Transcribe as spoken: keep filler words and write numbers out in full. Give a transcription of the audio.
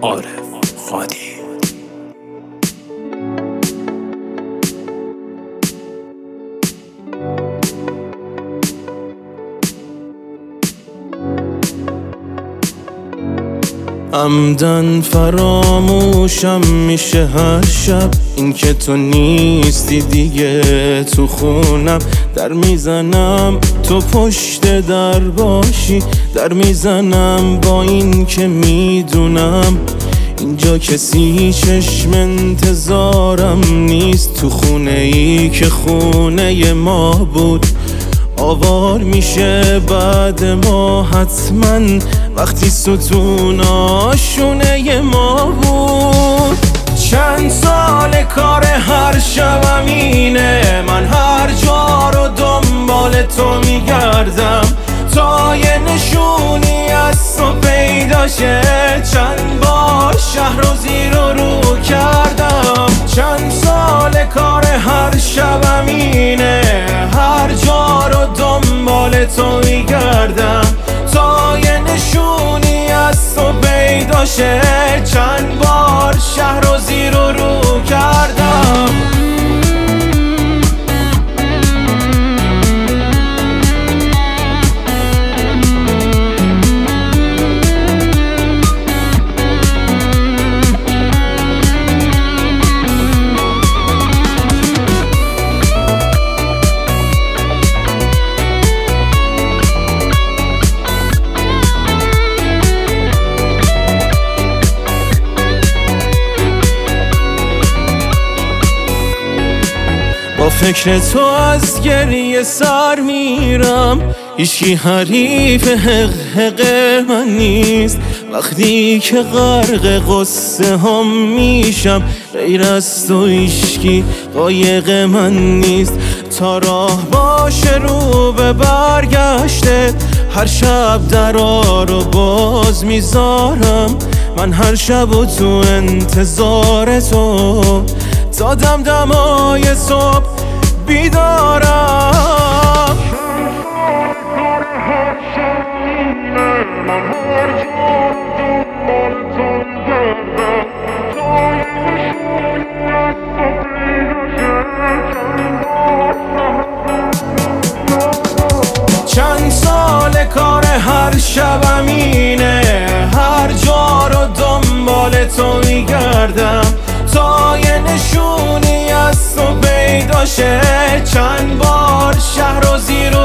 عارف خادی. عمدن فراموشم میشه هر شب، این که تو نیستی دیگه تو خونم. در میزنم تو پشت در باشی، در میزنم با این که میدونم اینجا کسی چشم انتظارم نیست. تو خونه ای که خونه ما بود آوار میشه بعد ما حتما، وقتی ستون آشونه ما بود. چند سال کار هر شبم اینه، من هر جا رو دنبال تو میگردم تا یه نشونی از تو پیدا شه. چند بار شهر رو زیر و رو کردم، چند سال کار هر شبم اینه، هر جا رو دنبال تو میگردم تا یه نشونی از تو پیدا شه. چند بار شهر رو زیر و رو کردم. با فکر تو از گریه سر میرم، هیچی حریف حق حق من نیست. وقتی که غرق قصه هم میشم غیر از تو هیچکی قایق من نیست. تا راه باشه رو به برگشته، هر شب درا رو باز میذارم. من هر شب و تو انتظار تو تا دم دمای صبح بیدارم. چند سال کار هر شبم اینه، هر جا رو دنبال تو میگردم تا یه نشونی از تو پیدا شه. چند بار شهر رو زیر